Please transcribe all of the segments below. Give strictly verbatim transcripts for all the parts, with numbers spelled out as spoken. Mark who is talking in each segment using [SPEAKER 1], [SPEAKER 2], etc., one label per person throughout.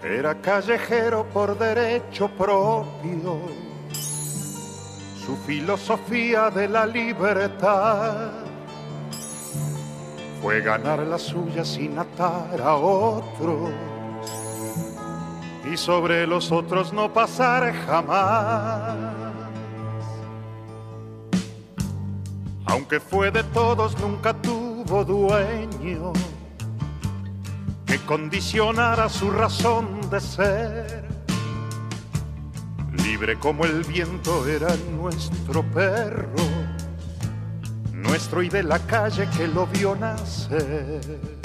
[SPEAKER 1] Era callejero por derecho propio, su filosofía de la libertad fue ganar la suya sin atar a otros y sobre los otros no pasar jamás. Aunque fue de todos, nunca tuvo dueño que condicionara su razón de ser. Libre como el viento era nuestro perro, nuestro y de la calle que lo vio nacer.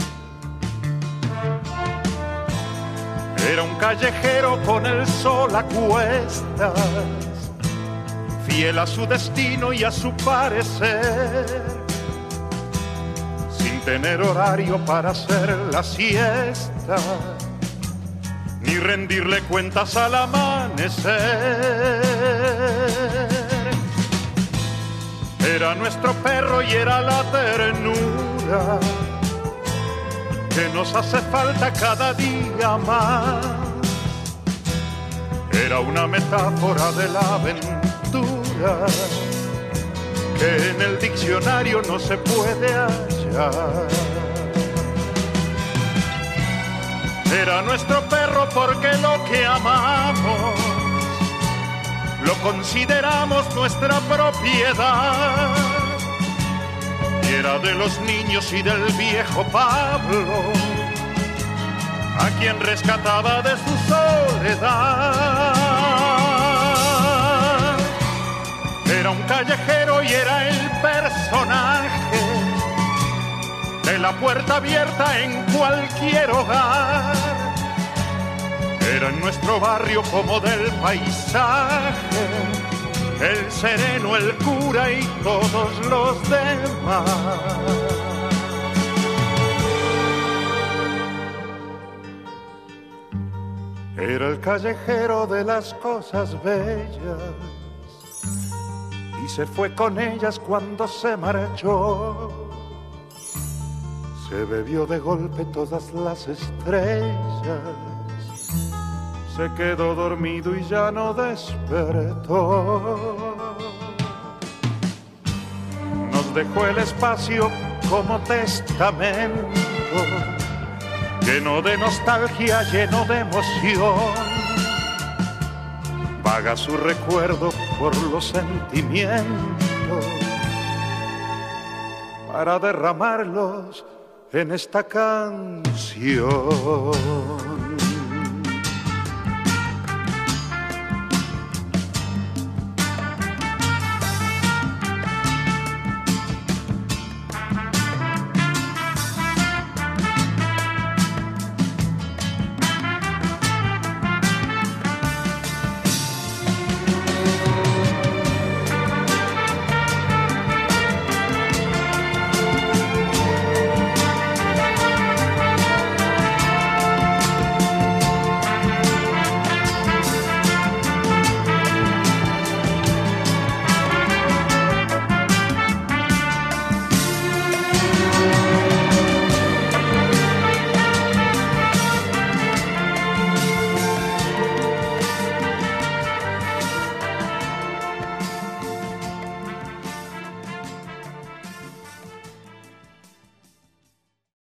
[SPEAKER 1] Era un callejero con el sol a cuestas, fiel a su destino y a su parecer, sin tener horario para hacer la siesta, ni rendirle cuentas al amanecer. Era nuestro perro y era la ternura que nos hace falta cada día más. Era una metáfora de la aventura que en el diccionario no se puede hallar. Era nuestro perro porque lo que amamos lo consideramos nuestra propiedad. Y era de los niños y del viejo Pablo, a quien rescataba de su soledad. Era un callejero y era el personaje de la puerta abierta en cualquier hogar. Era en nuestro barrio como del paisaje, el sereno, el cura y todos los demás. Era el callejero de las cosas bellas y se fue con ellas cuando se marchó. Se bebió de golpe todas las estrellas, se quedó dormido y ya no despertó. Nos dejó el espacio como testamento, lleno de nostalgia, lleno de emoción. Vaga su recuerdo por los sentimientos para derramarlos en esta canción.